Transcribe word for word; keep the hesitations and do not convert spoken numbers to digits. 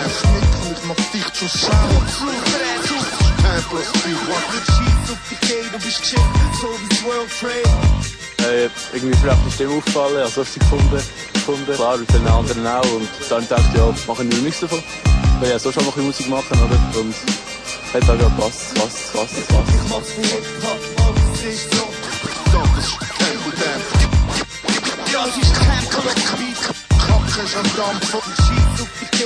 nervst nicht und ich mach dich schon sauer. Plus drei, Scheiß auf die Gay, du bist geschickt, so wie World Trade. Äh, irgendwie vielleicht ist dem aufgefallen, also ich sie gefunden, gefunden. Klar, mit den anderen auch. Und dann dachte ich, ja, machen wir nichts davon. Weil ja so schon noch ein bisschen Musik machen, oder? Und hat auch ja passt, passt, passt, passt. Ich mach's für Hip-Hop, alles ist so. Das ist Tempo Dance. Ja, es ist Tempo, Beat, Kacke ist am Dampf.